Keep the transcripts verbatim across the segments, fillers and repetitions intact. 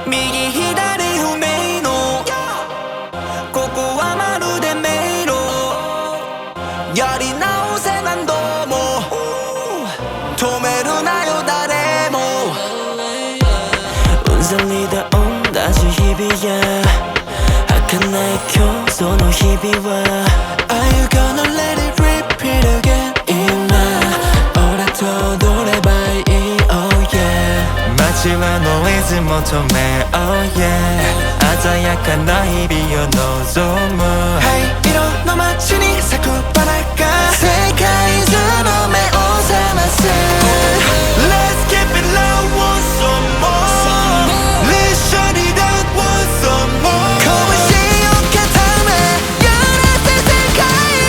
右左不明のここはまるで迷路やり直せ何度も止めるなよ誰もうんざりだ同じ日々や儚い今日その日々は Are you gonna let it repeat again 今俺と踊ればいい Oh yeah 街はノイズ求め Oh yeah 鮮やかな日々を望む灰色の街に咲く花が世界中の目を覚ませ Let's keep it low want some more Let's shut it down want some more 拳を固め揺らせ世界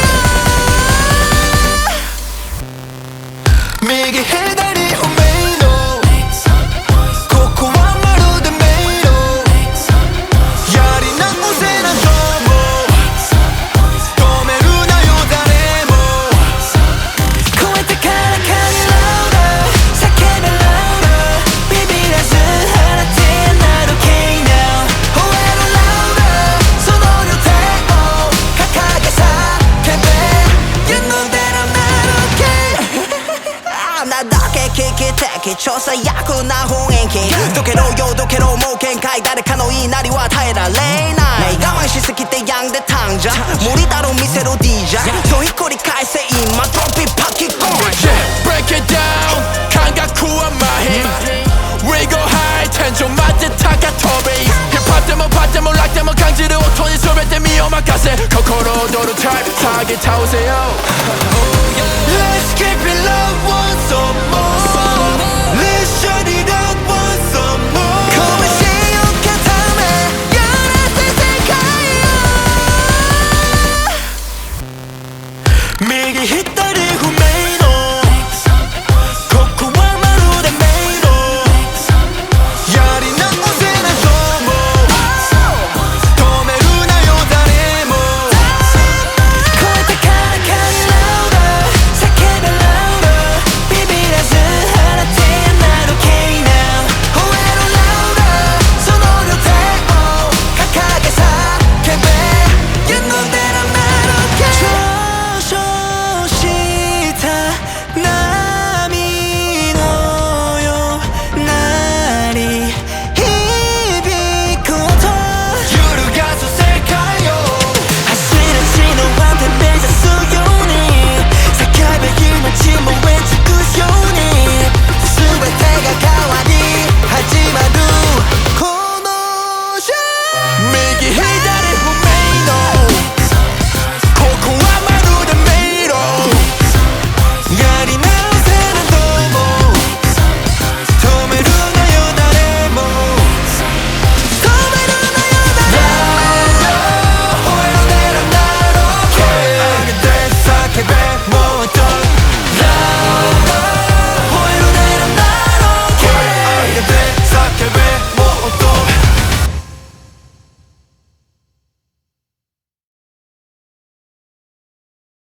を右左不明のここはまるで迷路やり直せ何度も止めるなよ誰も超えてからかにラウダー叫べラウダービビらず放てなる Okay now 吠えろラウダーその両手を掲げ叫べ You know that I'm not okay あんなだけ危機的超最悪な雰囲気どけろよどけろもう限界誰かの言いなりは耐えられない我慢しすぎて病んでたんじゃ無理だろ見せろ ディージェー そうひっくり返せ今ドロップイッパッキーゴー Yeah, break it down感覚は麻痺 We go high 天井まで高飛び Hip hop でもパッでも楽でも感じる音に全て身を任せ心躍るタイプ下げ倒せよ Let's keep it low want some more